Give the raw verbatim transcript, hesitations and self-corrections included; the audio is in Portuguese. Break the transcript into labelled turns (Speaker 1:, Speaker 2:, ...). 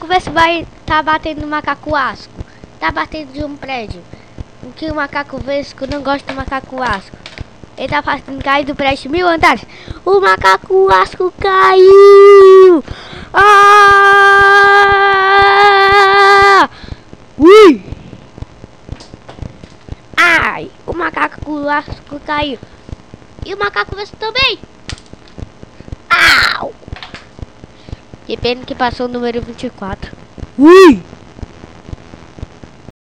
Speaker 1: macaco vesgo vai tá batendo no macaco asco. Tá batendo de um prédio. O que o macaco vesgo não gosta do macaco asco. Ele tá fazendo cair do prédio mil andares. O macaco asco caiu. Ah! Ui! Ai! O macaco asco caiu. E o macaco vesgo também. Au! Que pena que passou o número vinte e quatro. Ui!